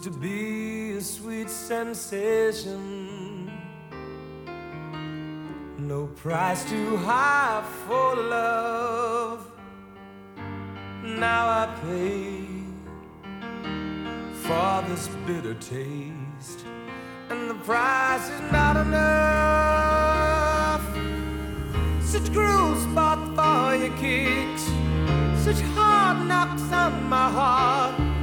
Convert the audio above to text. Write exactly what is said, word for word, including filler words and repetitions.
to be a sweet sensation. No price too high for love. Now I pay for this bitter taste, and the price is not enough. Such cruel spot for your kicks, such hard knocks on my heart.